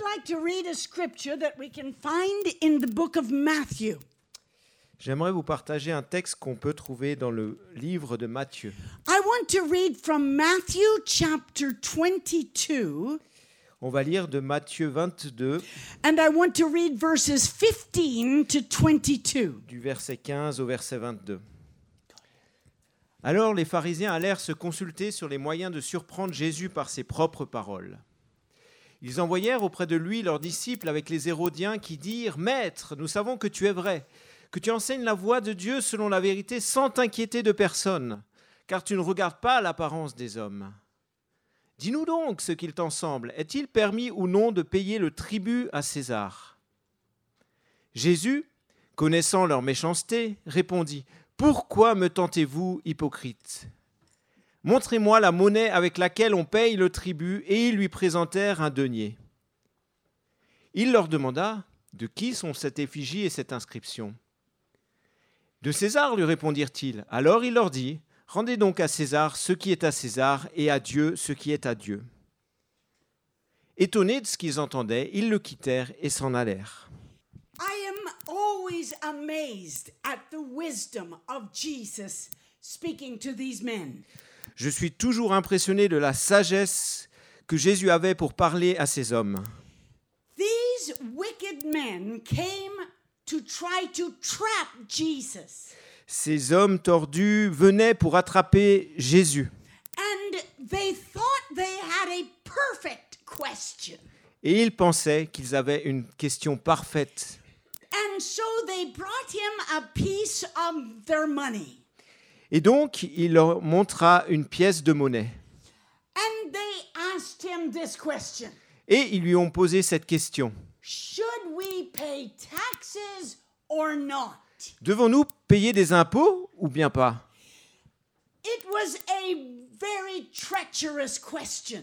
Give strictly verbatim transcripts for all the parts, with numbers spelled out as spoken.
like to read a scripture that we can find in the book of Matthew. J'aimerais vous partager un texte qu'on peut trouver dans le livre de Matthieu. I want to read from Matthew chapter twenty-two. On va lire de Matthieu vingt-deux, And I want to read verses fifteen to twenty-two. du verset quinze au verset vingt-deux. Alors les pharisiens allèrent se consulter sur les moyens de surprendre Jésus par ses propres paroles. Ils envoyèrent auprès de lui leurs disciples avec les Hérodiens qui dirent « Maître, nous savons que tu es vrai, que tu enseignes la voie de Dieu selon la vérité sans t'inquiéter de personne, car tu ne regardes pas l'apparence des hommes. Dis-nous donc ce qu'il t'en semble. Est-il permis ou non de payer le tribut à César ?» Jésus, connaissant leur méchanceté, répondit « Pourquoi me tentez-vous, hypocrites ? Montrez-moi la monnaie avec laquelle on paye le tribut. » Et ils lui présentèrent un denier. Il leur demanda « De qui sont cette effigie et cette inscription ?» « De César, lui répondirent-ils. Alors il leur dit « Rendez donc à César ce qui est à César et à Dieu ce qui est à Dieu. » Étonnés de ce qu'ils entendaient, ils le quittèrent et s'en allèrent. I am always amazed at the wisdom of Jesus speaking to these men. Je suis toujours impressionné de la sagesse que Jésus avait pour parler à ces hommes. These wicked men came to try to trap Jesus. Ces hommes tordus venaient pour attraper Jésus. And they thought they had a perfect question. Et ils pensaient qu'ils avaient une question parfaite. And so they brought him a piece of their money. Et donc, il leur montra une pièce de monnaie. And they asked him this question. Et ils lui ont posé cette question. Should we pay taxes or not? Devons-nous payer des impôts ou bien pas ? It was a very treacherous question.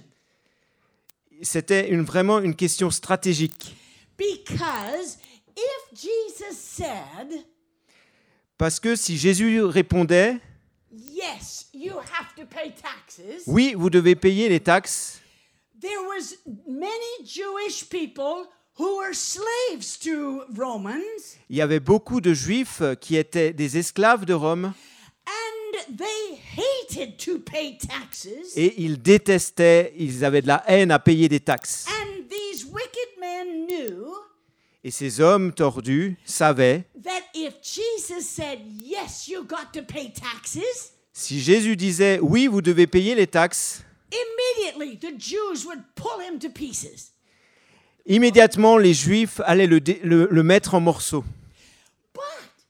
C'était une, vraiment une question stratégique. Because if Jesus said, Parce que si Jésus répondait yes, you have to pay taxes, « Oui, vous devez payer les taxes », there was many Jewish people who were slaves to Romans, il y avait beaucoup de Juifs qui étaient des esclaves de Rome and they hated to pay taxes. et ils détestaient, ils avaient de la haine à payer des taxes. And these wicked men knew Et ces hommes tordus savaient, that if Jesus said, yes, you got to pay taxes, si Jésus disait « Oui, vous devez payer les taxes », immediately the Jews would pull him to pieces. immédiatement les Juifs allaient le, dé- le, le mettre en morceaux. But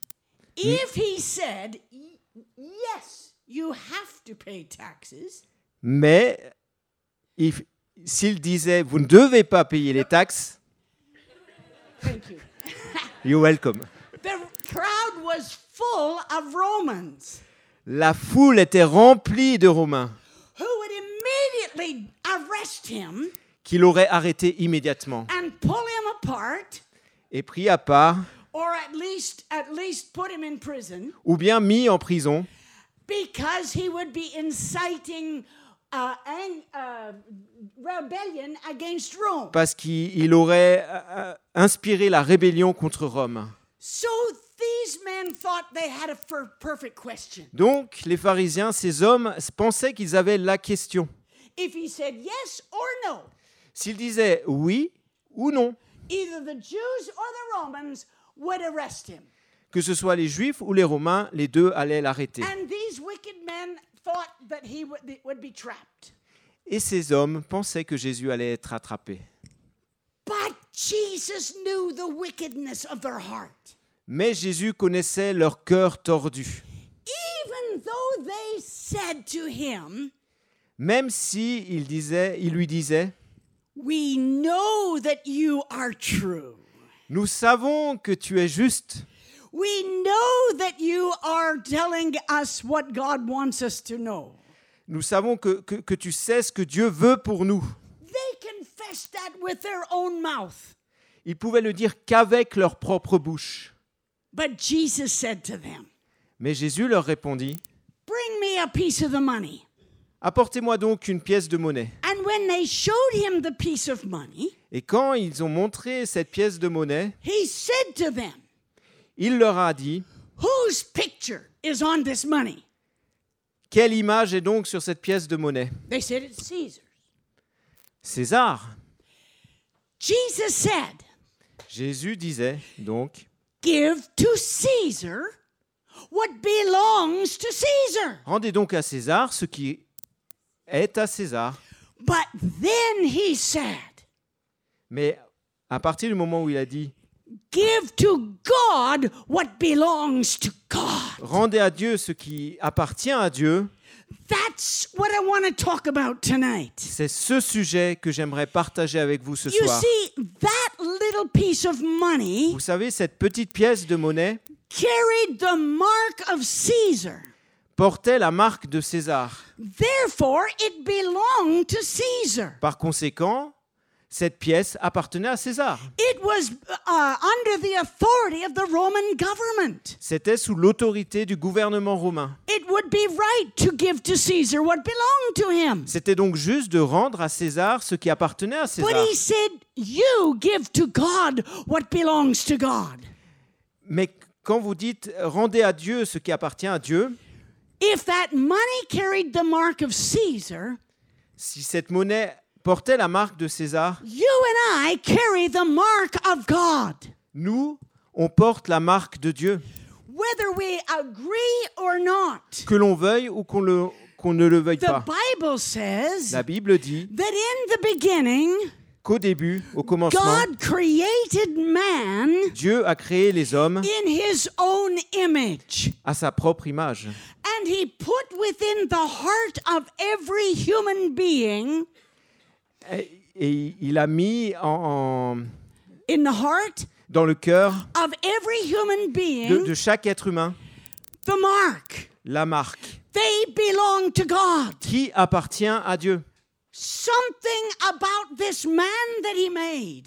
if he said, y- yes, you have to pay taxes, Mais il- s'il disait « Vous ne devez pas payer les taxes thank you, », you're welcome. the crowd was full of Romans La foule était remplie de Romains who would immediately arrest him qui l'auraient arrêté immédiatement and pull him apart, et pris à part or at least at least put him in prison, ou bien mis en prison because he would be inciting uh, an, uh, rebellion against Rome. parce qu'il il aurait euh, inspiré la rébellion contre Rome. So these men thought they had a per- perfect question. Donc les pharisiens, ces hommes, pensaient qu'ils avaient la question. If he said yes or no, S'ils disaient oui ou non, either the Jews or the Romans would arrest him. que ce soit les Juifs ou les Romains, les deux allaient l'arrêter. And these wicked men thought that he would, would be trapped. Et ces hommes pensaient que Jésus allait être attrapé. But Jesus knew the wickedness of their heart. Mais Jésus connaissait leur cœur tordu. Even though they said to him, Même si il, disait, il lui disait we know that you are true. « Nous savons que tu es juste. We know that you are telling us what God wants us to know. Nous savons que, que, que tu sais ce que Dieu veut pour nous. » They confessed that with their own mouth. Ils pouvaient le dire qu'avec leur propre bouche. But Jesus said to them, Mais Jésus leur répondit bring me a piece of the money. « Apportez-moi donc une pièce de monnaie. And And when they showed him the piece of money, Et quand ils ont montré cette pièce de monnaie, he said to them, il leur a dit, whose picture is on this money? quelle image est donc sur cette pièce de monnaie? They said it's Caesar's. César. Jesus said, Jésus disait donc, give to Caesar what belongs to Caesar. rendez donc à César ce qui est à César. But then he said, Mais à partir du moment où il a dit, give to God what belongs to God. rendez à Dieu ce qui appartient à Dieu, That's what I want to talk about tonight. c'est ce sujet que j'aimerais partager avec vous ce You soir. see, that little piece of money Vous savez, cette petite pièce de monnaie carried the mark of Caesar. portait la marque de César. Therefore, it belonged to Caesar. Par conséquent, cette pièce appartenait à César. It was uh, under the authority of the Roman government. C'était sous l'autorité du gouvernement romain. It would be right to give to Caesar what belonged to him. C'était donc juste de rendre à César ce qui appartenait à But César. he said, you give to God what belongs to God. Mais quand vous dites « rendez à Dieu ce qui appartient à Dieu », If that money carried the mark of Caesar, si cette monnaie portait la marque de César, you and I carry the mark of God. nous, on porte la marque de Dieu, Whether we agree or not. que l'on veuille ou qu'on, le, qu'on ne le veuille The pas. Bible says La Bible dit that in the beginning, qu'au début, au commencement, God created man Dieu a créé les hommes in his own image. à sa propre image. And he put within the heart of every human being, Et, et il a mis en, en- in the heart dans le cœur of every human de, being, de chaque être humain the mark. la marque They belong to God. qui appartient à Dieu. Something about this man that he made.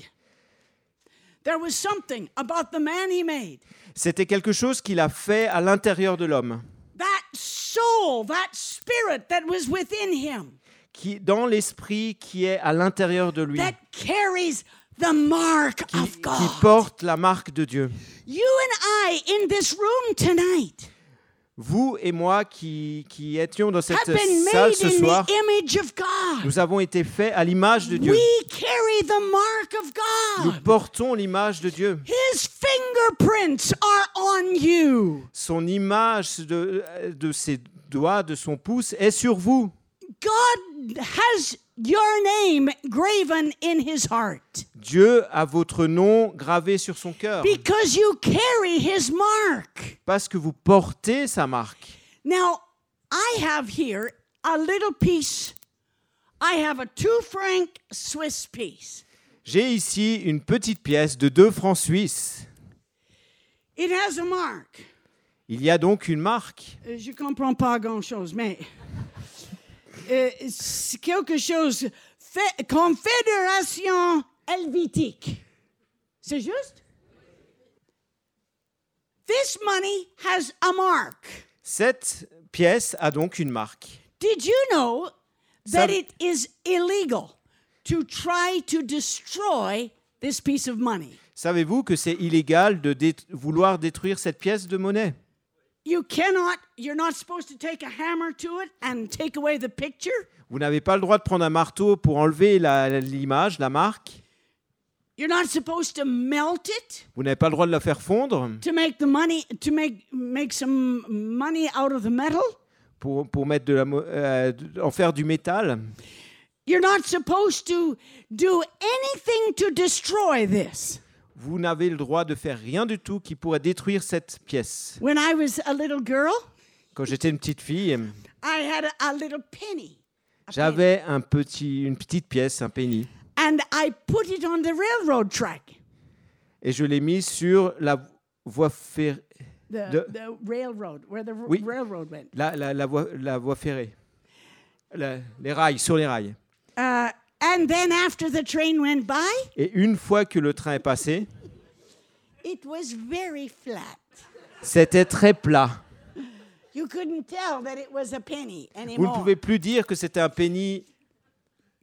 There was something about the man he made. C'était quelque chose qu'il a fait à l'intérieur de l'homme, That soul, that spirit that was within him, qui, dans l'esprit qui est à l'intérieur de lui, that carries the mark qui, of qui God. porte la marque de Dieu. You and I in this room tonight Vous et moi qui, qui étions dans cette have been salle made ce in soir, the image of God. nous avons été faits à l'image de Dieu. We carry the mark of Nous God. portons l'image de Dieu. His fingerprints are on you. Son image de, de ses doigts, de son pouce est sur vous. God has your name graven in his heart Dieu a votre nom gravé sur son cœur because you carry his mark. parce que vous portez sa marque. Now, I have here a little piece. I have a two franc Swiss piece. J'ai ici une petite pièce de deux francs suisses. It has a mark. Il y a donc une marque. Euh, Je comprends pas grand-chose, mais euh, c'est quelque chose. Fait, Confédération helvétique. C'est juste? This money has a mark. Cette pièce a donc une marque. Did you know that Sav- it is illegal to try to destroy this piece of money? Savez-vous que c'est illégal de dé- vouloir détruire cette pièce de monnaie? You cannot, you're not supposed to take a hammer to it and take away the picture. Vous n'avez pas le droit de prendre un marteau pour enlever la- l'image, la marque. You're not supposed to melt it Vous n'avez pas le droit de la faire fondre to make the money, to make, make some money out of the metal. pour, pour mettre de la, mo- euh, en faire du métal. You're not supposed to do anything to destroy this. Vous n'avez le droit de faire rien du tout qui pourrait détruire cette pièce. When I was a little girl, Quand j'étais une petite fille, I had a, a little penny. A penny. j'avais un petit, une petite pièce, un penny, And I put it on the railroad track. et je l'ai mis sur la voie ferrée. The, De- the railroad, where the r- Oui. railroad went. La, la, la, voie, la voie ferrée. La- les rails, sur les rails. Uh, and then after the train went by, Et une fois que le train est passé, it was very flat. c'était très plat. You couldn't tell that it was a penny Vous ne anymore. pouvez plus dire que c'était un penny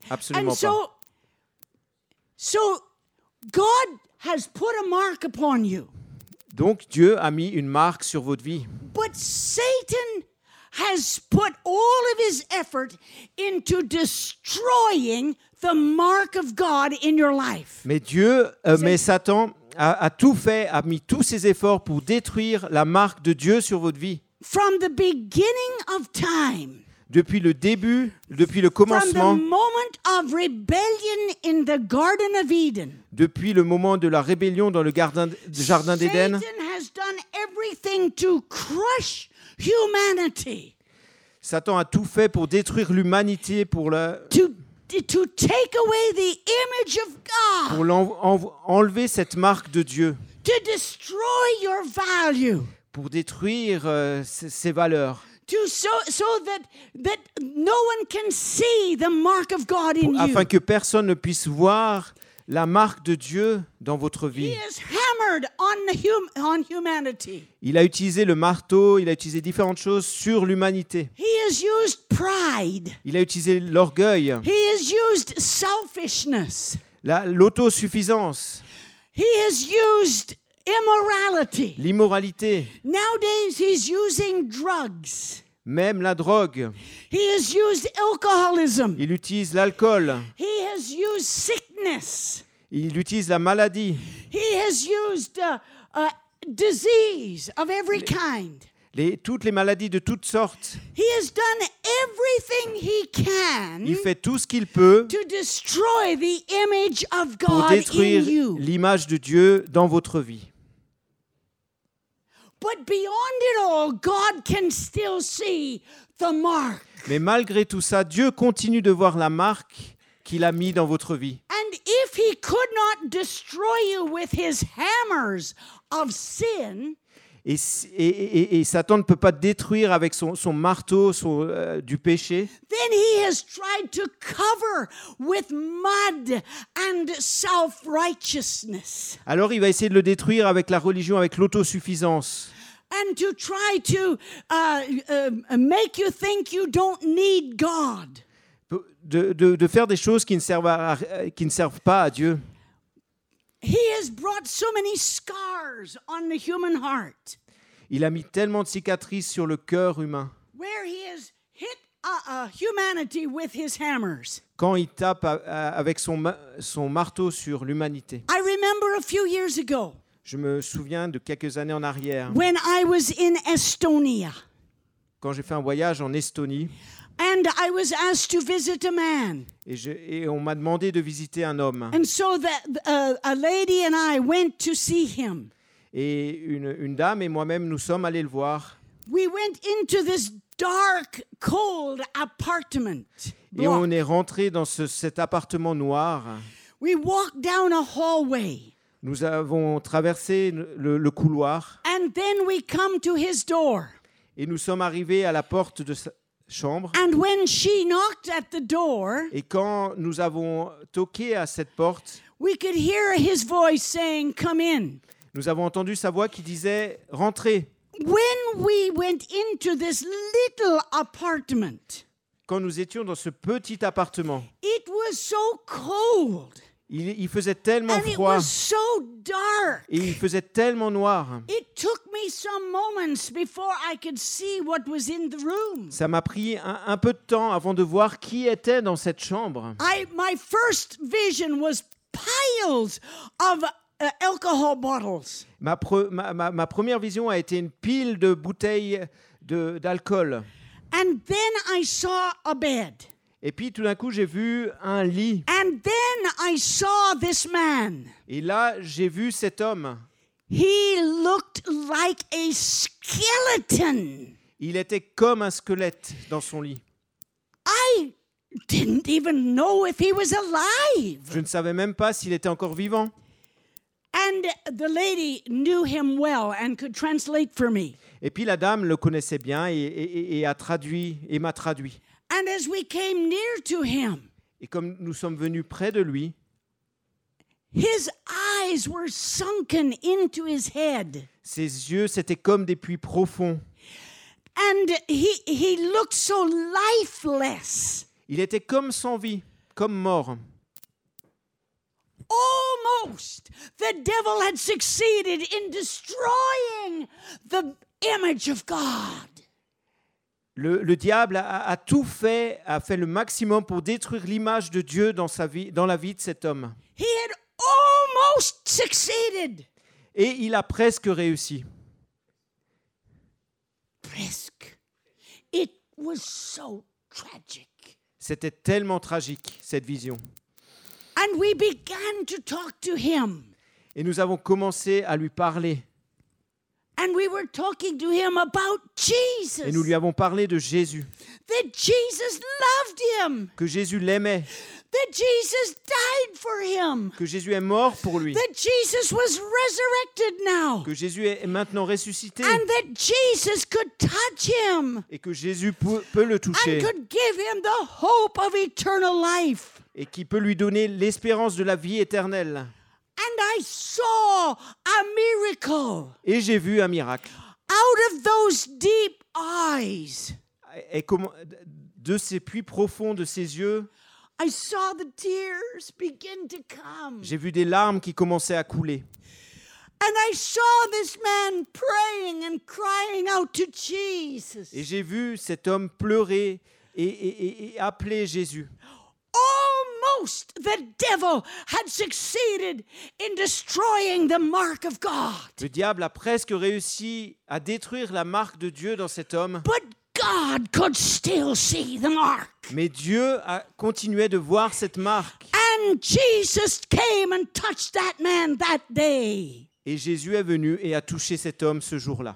Absolument And so, pas. so God has put a mark upon you. Donc Dieu a mis une marque sur votre vie. But Satan has put all of his effort into destroying the mark of God in your life. Mais Dieu, euh, C'est- mais Satan a, a tout fait, a mis tous ses efforts pour détruire la marque de Dieu sur votre vie. From the beginning of time, Depuis le début, depuis le from the commencement, moment of rebellion in the Garden of Eden, depuis le moment de la rébellion dans le gardin- jardin d'Éden, Satan has done everything to crush humanity, Satan a tout fait pour détruire l'humanité, pour, la- to, to take away the image of God, pour l'en- en- enlever cette marque de Dieu, to destroy your value, pour détruire euh, ses, ses valeurs, to so, so that, that no one can see the mark of God in pour- afin you. que personne ne puisse voir la marque de Dieu dans votre He vie. has hammered on, the hum, on humanity. Il a utilisé le marteau, il a utilisé différentes choses sur l'humanité. He has used pride. Il a utilisé l'orgueil, He has used selfishness. la- l'autosuffisance, He has used immorality. l'immoralité, Nowadays, he's using drugs. même la drogue. He has used alcoholism. Il utilise l'alcool, He has used sickness. il utilise la maladie, He has used uh, uh, disease of every kind. les- toutes les maladies de toutes sortes. He has done everything he can Il fait tout ce qu'il peut to destroy the image of pour God in détruire you. l'image de Dieu dans votre vie. But beyond it all, God can still see the mark. Mais malgré tout ça, Dieu continue de voir la marque qu'il a mis dans votre vie. And if he could not destroy you with his hammers of sin, Et, si- et- et- et Satan ne peut pas détruire avec son, son marteau son, euh, du péché. then he has tried to cover with mud and self-righteousness Alors il va essayer de le détruire avec la religion, avec l'autosuffisance. and to try to uh, uh, make you think you don't need God. De, de- de faire des choses qui ne, servent à- qui ne servent pas à Dieu. He has brought so many scars on the human heart Il a mis tellement de cicatrices sur le cœur humain. where he has hit uh, uh, humanity with his hammers. Quand il tape à- à- avec son, ma- son marteau sur l'humanité. I remember a few years ago Je me souviens de quelques années en arrière, when I was in Estonia quand j'ai fait un voyage en Estonie, and I was asked to visit a man. et, je- et on m'a demandé de visiter un homme. And so that uh, a lady and I went to see him. Et une, une dame et moi-même, nous sommes allés le voir. We went into this dark, cold apartment Et on block. est rentré dans ce- cet appartement noir. We walked down a hallway Nous avons traversé le, le couloir and then we come to his door. et nous sommes arrivés à la porte de sa chambre. And when she knocked at the door, Et quand nous avons toqué à cette porte, we could hear his voice saying, "Come in." nous avons entendu sa voix qui disait « Rentrez ». When we went into this little apartment, Quand nous étions dans ce petit appartement, it was so cold il, il faisait tellement and it froid was so dark. et il faisait tellement noir. It took me some moments before I could see what was in the room. Ça m'a pris un, un peu de temps avant de voir qui était dans cette chambre. I my first vision was piles of uh, alcohol bottles. Ma, pre- ma- ma- ma première vision a été une pile de bouteilles de- d'alcool. And then I saw a bed. Et puis tout d'un coup, j'ai vu un lit. And then I saw this man. Et là, j'ai vu cet homme. He looked like a skeleton. Il était comme un squelette dans son lit. I didn't even know if he was alive. Je ne savais même pas s'il était encore vivant. And the lady knew him well and could translate for me. Et puis la dame le connaissait bien et, et- et a traduit et m'a traduit. And as we came near to him, Et comme nous sommes venus près de lui, his eyes were sunken into his head. ses yeux c'était comme des puits profonds. And he, he looked so lifeless. Il était comme sans vie. comme mort. Almost the devil had succeeded in destroying the image of God. Le, le diable a, a tout fait, a fait le maximum pour détruire l'image de Dieu dans, sa vie, dans la vie de cet homme. He had almost succeeded. Et il a presque réussi. Presque. It was so tragic. C'était tellement tragique, cette vision. And we began to talk to him. Et nous avons commencé à lui parler. And we were talking to him about Jesus. Et nous lui avons parlé de Jésus, That Jesus loved him. que Jésus l'aimait, That Jesus died for him. que Jésus est mort pour lui, That Jesus was resurrected now. que Jésus est maintenant ressuscité And that Jesus could touch him et que Jésus peut, peut le and toucher could give him the hope of eternal life. et qui peut lui donner l'espérance de la vie éternelle. And I saw a miracle Et j'ai vu un miracle. out of those deep eyes. Et comment, de ses puits profonds de ses yeux, I saw the tears begin to come. j'ai vu des larmes qui commençaient à couler. And I saw this man praying and crying out to Jesus. Et j'ai vu cet homme pleurer et, et- et- et appeler Jésus. Almost the devil had succeeded in destroying the mark of God. Le diable a presque réussi à détruire la marque de Dieu dans cet homme, But God could still see the mark. mais Dieu a continué de voir cette marque. And Jesus came and touched that man that day. Et Jésus est venu et a touché cet homme ce jour-là.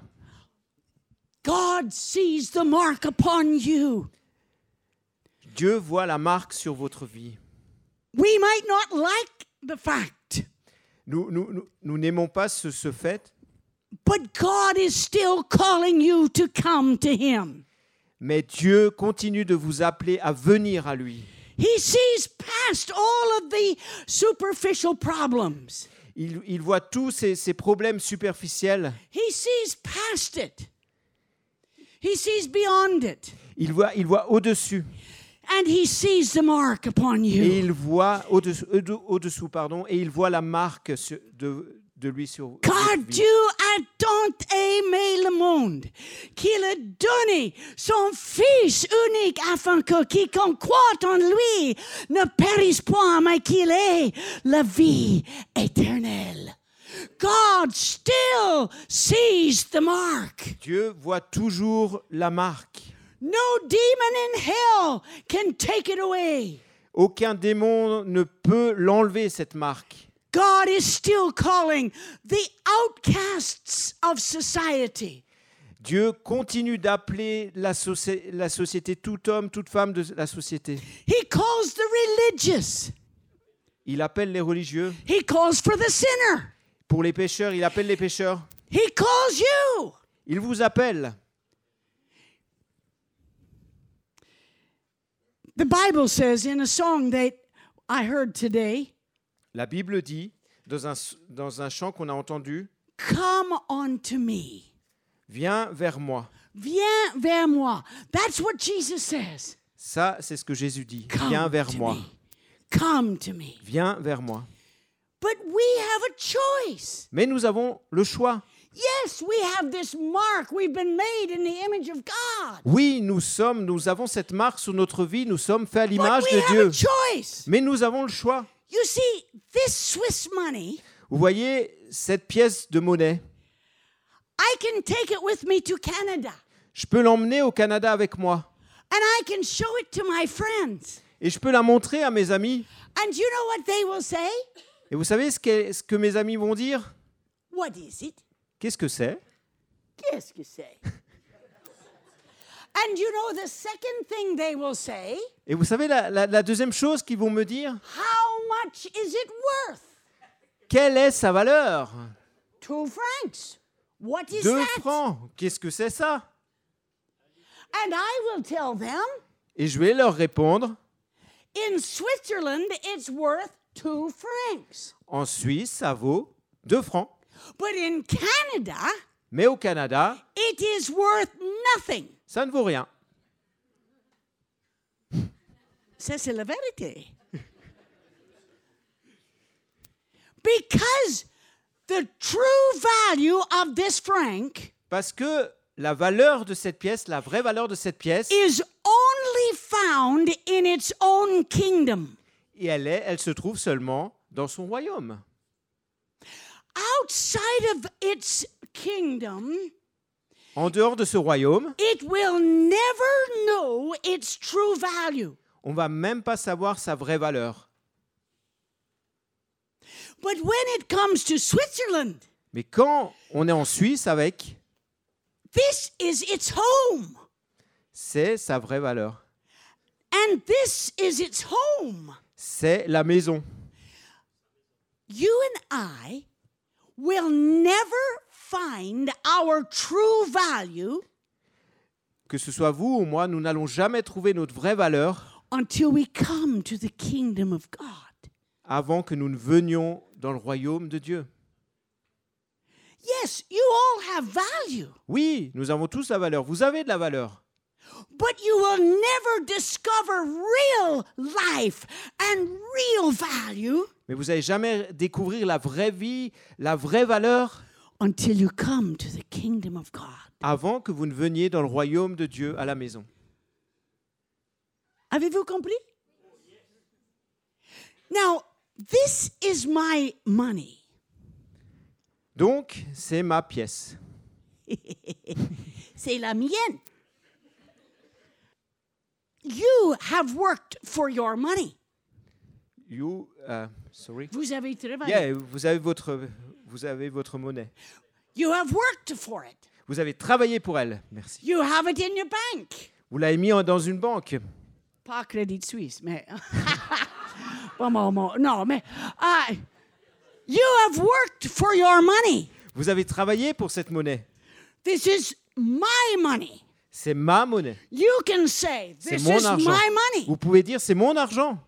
God sees the mark upon you. Dieu voit la marque sur votre vie. We might not like the fact, Nous, nous, nous, nous n'aimons pas ce, ce fait, but God is still calling you to come to Him. mais Dieu continue de vous appeler à venir à lui. He sees past all of the superficial problems. Il, il voit tous ces, ces problèmes superficiels. He sees past it. He sees beyond it. Il voit, il voit au-dessus. And he sees the mark upon Et you. il voit au-dessous, au- au-dessous, pardon, et il voit la marque sur- de, de lui sur votre Car vie. Dieu a tant aimé le monde qu'il a donné son Fils unique afin que quiconque croit en lui ne périsse point, mais qu'il ait la vie éternelle. God still sees the mark. Dieu voit toujours la marque. No demon in hell can take it away. Aucun démon ne peut l'enlever, cette marque. God is still calling the outcasts of society. Dieu continue d'appeler la, soci- la société, tout homme, toute femme de la société. He calls the religious. Il appelle les religieux. He calls for the sinner. Pour les pécheurs, il appelle les pécheurs. He calls you. Il vous appelle. The Bible says in a song that I heard today, La Bible dit, dans un, dans un chant qu'on a entendu, come unto me. viens vers moi. Viens vers moi. That's what Jesus says. Ça, c'est ce que Jésus dit. Come Viens vers to moi. me. Come to me. Viens vers moi. But we have a choice. Mais nous avons le choix. Yes, we have this mark. We've been made in the image of God. Oui, nous sommes, nous avons cette marque sur notre vie. Nous sommes faits à l'image But we de have Dieu. a choice. Mais nous avons le choix. You see, this Swiss money, Vous voyez cette pièce de monnaie? I can take it with me to Canada. Je peux l'emmener au Canada avec moi. And I can show it to my friends. Et je peux la montrer à mes amis. And you know what they will say? Et vous savez ce que, ce que mes amis vont dire? What is it? Qu'est-ce que c'est? Qu'est-ce que c'est? And you know the second thing they will say? Et vous savez la, la- la deuxième chose qu'ils vont me dire? How much is it worth? Quelle est sa valeur? Two francs. What is Deux that? francs. Qu'est-ce que c'est ça? And I will tell them, Et je vais leur répondre, in Switzerland, it's worth two francs. en Suisse, ça vaut deux francs. But in Canada, Mais au Canada, it is worth nothing. ça ne vaut rien. Ça, c'est la vérité. Because the true value of this franc Parce que la valeur de cette pièce, la vraie valeur de cette pièce, is only found in its own kingdom. et elle, est, elle se trouve seulement dans son royaume. Outside of its kingdom, En dehors de ce royaume, it will never know its true value. on ne va même pas savoir sa vraie valeur. But when it comes to Switzerland, Mais quand on est en Suisse avec, this is its home. c'est sa vraie valeur. And this is its home. C'est la maison. You and I will never find our true value Que ce soit vous ou moi, nous n'allons jamais trouver notre vraie valeur until we come to the kingdom of God. avant que nous ne venions dans le royaume de Dieu. Yes, you all have value, Oui, nous avons tous la valeur. Vous avez de la valeur. but you will never discover real life and real value Mais vous n'allez jamais découvrir la vraie vie, la vraie valeur until you come to the kingdom of God. avant que vous ne veniez dans le royaume de Dieu à la maison. Avez-vous compris? Now, this is my money. Donc, c'est ma pièce. C'est la mienne. You have worked for your money. You, uh, sorry. Vous avez travaillé. Yeah, vous avez votre, vous avez votre monnaie. You have worked for it. Vous avez travaillé pour elle. Merci. You have it in your bank. Vous l'avez mis en- dans une banque. Pas Crédit Suisse, mais... Bon, bon, bon, non, mais... uh, you have worked for your money. Vous avez travaillé pour cette monnaie. This is my money. C'est ma monnaie. You can say, C'est this mon is argent. my money. Vous pouvez dire, c'est mon argent.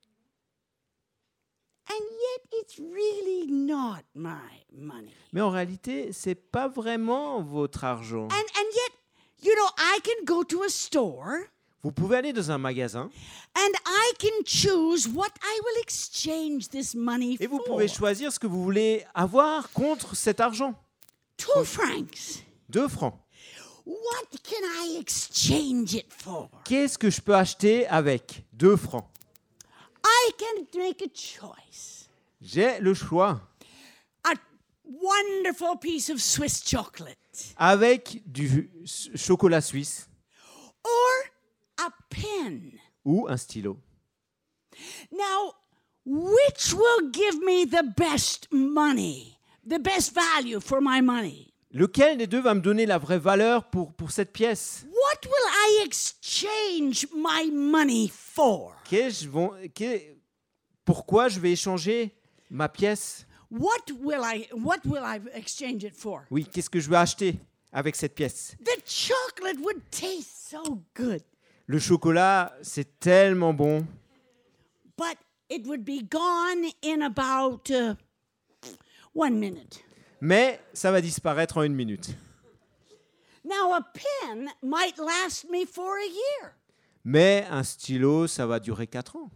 And yet it's really not my money. Mais en réalité, c'est pas vraiment votre argent. And, and yet, you know, I can go to a store Vous pouvez aller dans un magasin and I can choose what I will exchange this money et vous for. pouvez choisir ce que vous voulez avoir contre cet argent. Two francs. Deux francs. What can I exchange it for? Qu'est-ce que je peux acheter avec deux francs? I can make a choice. J'ai le choix. A wonderful piece of Swiss chocolate Avec du s- chocolat suisse or a pen. ou un stylo. Now, which will give me the best money, the best value for my money? Lequel des deux va me donner la vraie valeur pour, pour cette pièce? What will I exchange my money for? Qu'est-ce vont- qu'est- Pourquoi je vais échanger ma pièce? What will I what will I exchange it for? Oui, qu'est-ce que je vais acheter avec cette pièce? The chocolate would taste so good, Le chocolat, c'est tellement bon, but it would be gone in about uh, one minute. mais ça va disparaître en une minute. Now, a pen might last me for a year. Mais un stylo, ça va durer quatre ans.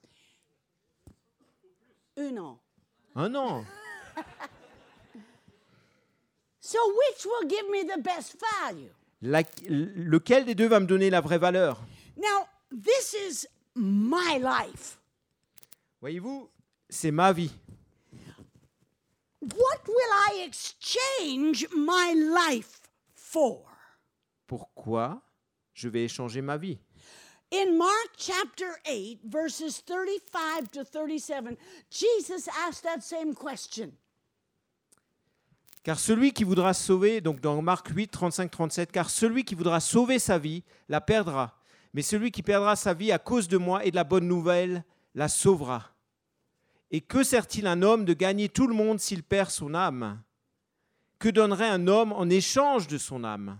Un an. Un an. So which will give me the best value? La- lequel des deux va me donner la vraie valeur? Now, this is my life. Voyez-vous, c'est ma vie. What will I exchange my life for? Pourquoi je vais échanger ma vie? In Mark chapter eight, verses thirty-five to thirty-seven, Jesus asked that same question. Car celui qui voudra sauver, donc dans Marc huit, trente-cinq, trente-sept, car celui qui voudra sauver sa vie la perdra, mais celui qui perdra sa vie à cause de moi et de la bonne nouvelle la sauvera. Et que sert-il un homme de gagner tout le monde s'il perd son âme? Que donnerait un homme en échange de son âme?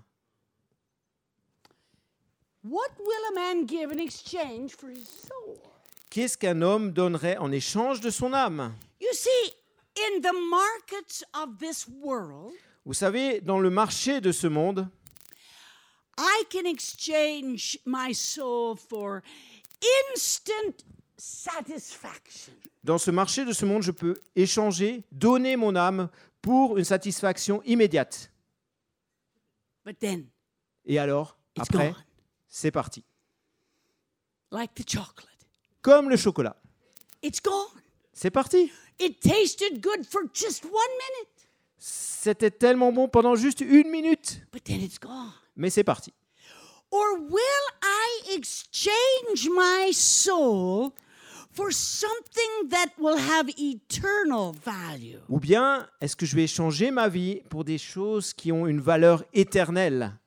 What will a man give in exchange for his soul? Qu'est-ce qu'un homme donnerait en échange de son âme? You see, in the markets of this world, Vous savez, dans le marché de ce monde, I can exchange my soul for instant satisfaction. Dans ce marché de ce monde, je peux échanger, donner mon âme pour une satisfaction immédiate. But then Et alors, it's après, gone. c'est parti. Like the chocolate. Comme le chocolat. It's gone. C'est parti. It tasted good for just one minute, C'était tellement bon pendant juste une minute. but then it's gone. Mais c'est parti. Or will I exchange my soul for something that will have eternal value? Ou bien, est-ce que je vais échanger ma vie pour des choses qui ont une valeur éternelle?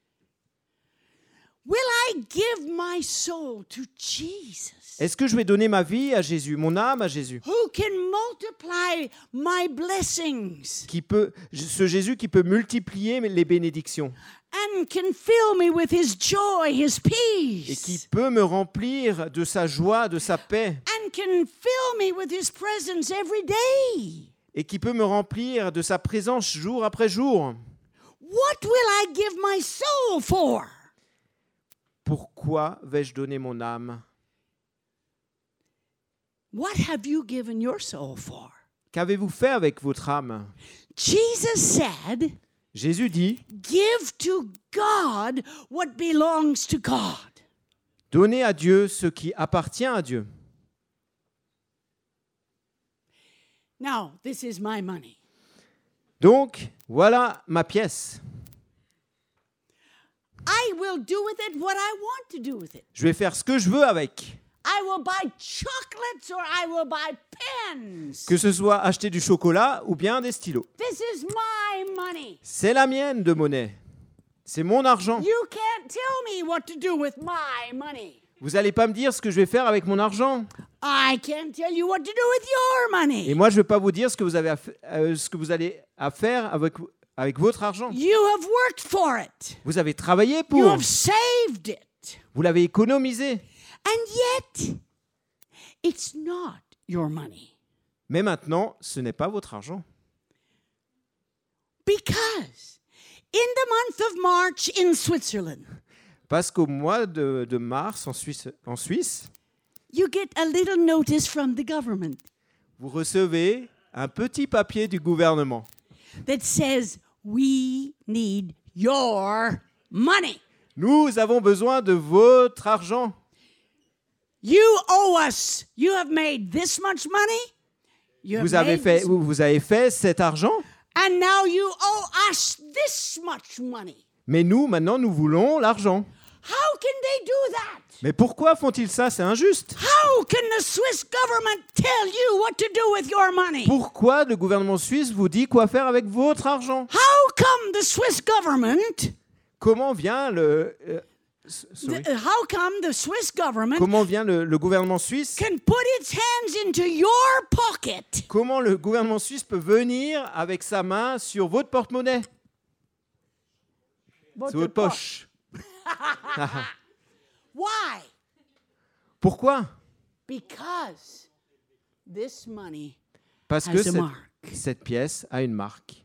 Will I give my soul to Jesus, Est-ce que je vais donner ma vie à Jésus, mon âme à Jésus, who can multiply my blessings qui peut, ce Jésus qui peut multiplier les bénédictions and can fill me with his joy, his et qui peace, peut me remplir de sa joie, de sa paix and can fill me with his presence every day? et qui peut me remplir de sa présence jour après jour? What will I give my soul for? Pourquoi vais-je donner mon âme? What have you given your soul for? Qu'avez-vous fait avec votre âme? Jesus said, Jésus dit, give to God what belongs to God. donnez à Dieu ce qui appartient à Dieu. Now, this is my money. Donc, voilà ma pièce. I will do with it what I want to do with it. Je vais faire ce que je veux avec. I will buy chocolates or I will buy pens. Que ce soit acheter du chocolat ou bien des stylos. This is my money. C'est la mienne de monnaie. C'est mon argent. You can't tell me what to do with my money. Vous n'allez pas me dire ce que je vais faire avec mon argent. I can't tell you what to do with your money. Et moi, je ne vais pas vous dire ce que vous, avez à fa- euh, ce que vous allez à faire avec, avec votre argent. You have worked for it. Vous avez travaillé You pour. have saved it. Vous l'avez économisé. And yet, it's not your money. Mais maintenant, ce n'est pas votre argent. Because in the month of March in Switzerland, Parce qu'au mois de, de mars, en Suisse, en Suisse, you get a little notice from the government vous recevez un petit papier du gouvernement that says, we need your money. Nous avons besoin de votre argent. You owe us. You have made this much money. You have Vous avez made fait, this- vous vous avez fait cet argent, and now you owe us this much money. mais nous, maintenant, nous voulons l'argent. How can they do that? Mais pourquoi font-ils ça? C'est injuste. How can the Swiss government tell you what to do with your money? Pourquoi le gouvernement suisse vous dit quoi faire avec votre argent? How come the Swiss government, Comment vient le, euh, s- sorry. the- how come the Swiss government Comment vient le, le gouvernement suisse? can put its hands into your pocket Comment le gouvernement suisse peut venir avec sa main sur votre porte-monnaie, sur votre poche? Why? Pourquoi? Because this money Parce que has a cette, mark. cette pièce a une marque.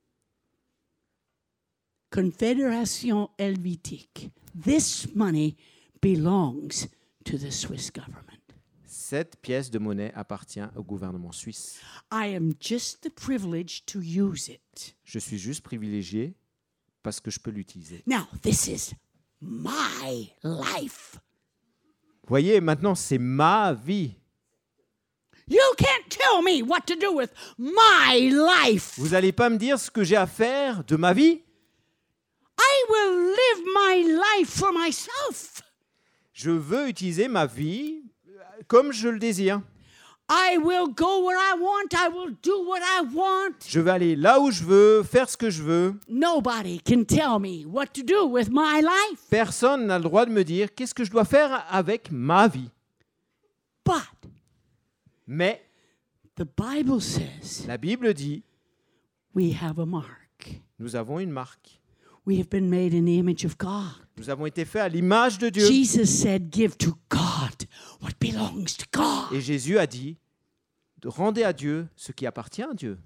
Confédération Helvétique. This money belongs to the Swiss government. Cette pièce de monnaie appartient au gouvernement suisse. I am just the privilege to use it. Je suis juste privilégié parce que je peux l'utiliser. Now, this is my life. Voyez, maintenant, c'est ma vie. You can't tell me what to do with my life. Vous n'allez pas me dire ce que j'ai à faire de ma vie? I will live my life for myself. Je veux utiliser ma vie comme je le désire. I will go where I want. I will do what I want. Je vais aller là où je veux, faire ce que je veux. Nobody can tell me what to do with my life. Personne n'a le droit de me dire qu'est-ce que je dois faire avec ma vie. But Mais the Bible says la Bible dit, we have a mark. nous avons une marque. We have been made in the image of God. Nous avons été faits à l'image de Dieu. Jesus said, give to God what belongs to God. Et Jésus a dit, de rendez à Dieu ce qui appartient à Dieu.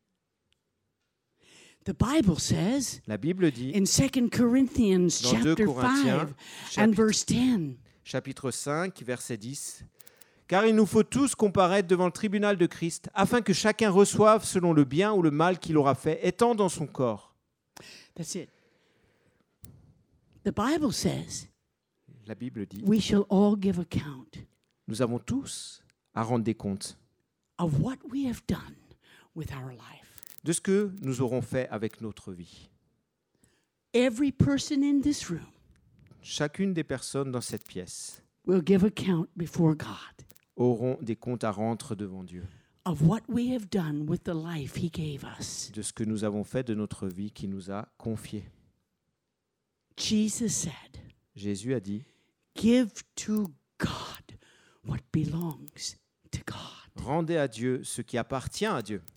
The Bible says La Bible dit, in Second Corinthians Dans deux chapter Corinthiens, five and chapitre- verse ten, chapitre cinq, verset dix. « Car il nous faut tous comparaître devant le tribunal de Christ, afin que chacun reçoive selon le bien ou le mal qu'il aura fait, étant dans son corps. » That's it. The Bible says La Bible dit, we shall all give account nous avons tous à rendre des comptes of what we have done with our life. de ce que nous aurons fait avec notre vie. Every person in this room Chacune des personnes dans cette pièce will give account before God auront des comptes à rendre devant Dieu of what we have done with the life He gave us. de ce que nous avons fait de notre vie qu'il nous a confié. Jesus said, Jésus a dit, give to God what belongs to God. rendez à Dieu ce qui appartient à Dieu.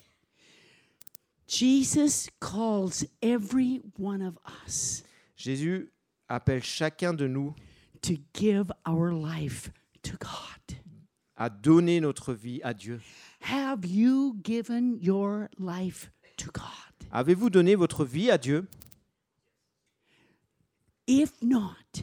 Jesus calls every one of us Jésus appelle chacun de nous to give our life to God. à donner notre vie à Dieu. Have you given your life to God? Avez-vous donné votre vie à Dieu? If not,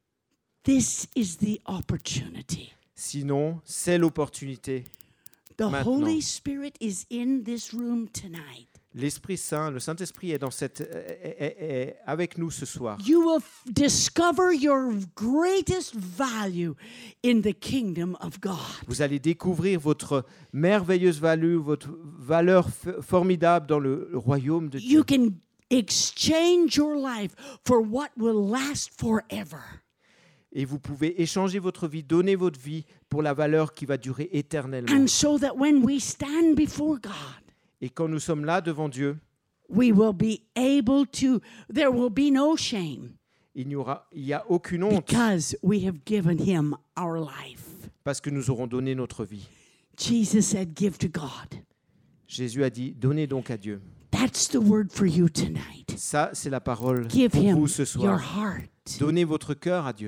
this is the opportunity. Sinon, c'est l'opportunité. The Maintenant. Holy Spirit is in this room tonight. L'Esprit Saint, le Saint-Esprit est, dans cette, est, est- est avec nous ce soir. You will f- discover your greatest value in the kingdom of God. Vous allez découvrir votre merveilleuse valeur, votre valeur f- formidable dans le royaume de Dieu. You can exchange your life for what will last forever. Et vous pouvez échanger votre vie, donner votre vie pour la valeur qui va durer éternellement. And so that when we stand before God, Et quand nous sommes là devant Dieu, we will be able to, there will be no shame il n'y aura, il y a aucune honte because we have given Him our life. parce que nous aurons donné notre vie. Jesus said, give to God. Jésus a dit, donnez donc à Dieu. That's the word for you tonight. Ça, c'est la parole Give pour Him vous ce your soir. heart. Donnez votre cœur à Dieu.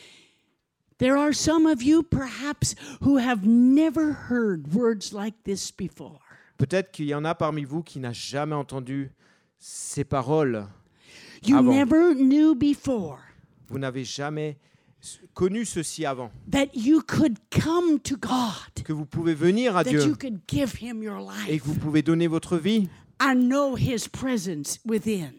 There are some of you perhaps who have never heard words like this before. Peut-être qu'il y en a parmi vous qui n'ont jamais entendu ces paroles. You Avant. never knew before Vous n'avez jamais connu ceci avant. that you could come to God, Que vous pouvez venir à that you Dieu could give Him your et life que vous pouvez donner votre vie and know His presence within.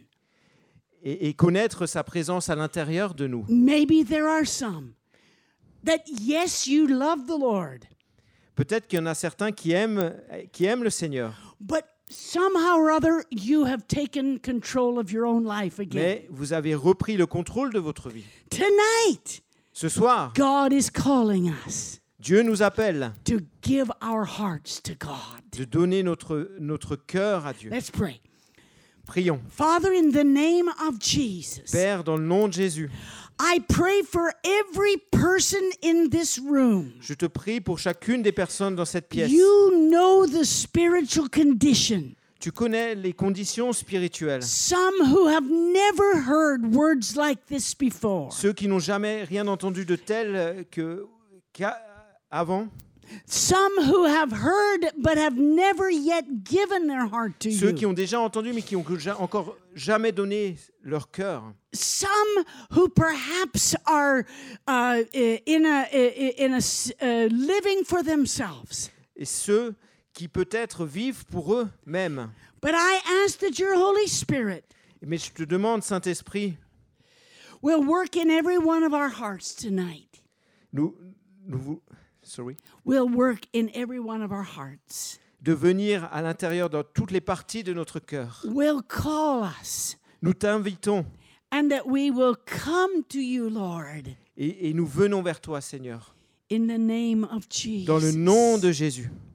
et, et connaître sa présence à l'intérieur de nous. Maybe there are some that, yes, you love the Lord, Peut-être qu'il y en a certains qui aiment, qui aiment le Seigneur, but somehow or other you have taken control of your own life again. mais vous avez repris le contrôle de votre vie. Tonight, Ce soir, God is calling us Dieu nous appelle to give our hearts to God. de donner notre, notre cœur à Dieu. Let's pray. Prions. Father, in the name of Jesus, Père, dans le nom de Jésus, I pray for every person in this room. je te prie pour chacune des personnes dans cette pièce. You know the spiritual condition. Tu connais les conditions spirituelles. Some who have never heard words like this before. Ceux qui n'ont jamais rien entendu de tel que qu'à- avant. Some who have heard but have never yet given their heart to Ceux qui you. ont déjà entendu mais qui n'ont encore jamais donné leur cœur. Some who perhaps are uh, in a in a uh, living for themselves. Et ceux qui peut-être vivent pour eux-mêmes. But I ask that your Holy Spirit Mais je te demande, Saint-Esprit, will work in every one of our hearts tonight. nous, nous, sorry, Will work in every one of our hearts. de venir à l'intérieur dans toutes les parties de notre cœur. Will call us, Nous t'invitons and that we will come to you, Lord, et, et nous venons vers toi, Seigneur, in the name of Jesus. dans le nom de Jésus.